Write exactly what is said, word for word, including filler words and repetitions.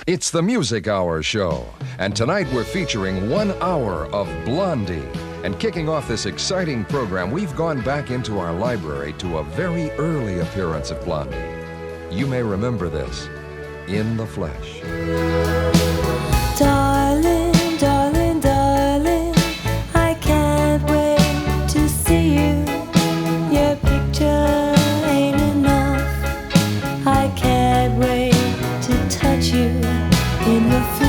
It's the Music Hour Show, and tonight we're featuring one hour of Blondie. And kicking off this exciting program, we've gone back into our library to a very early appearance of Blondie. You may remember this, In the Flesh. Darling, darling, darling, I can't wait to see you. Your picture ain't enough. I can't wait to touch you in the flesh.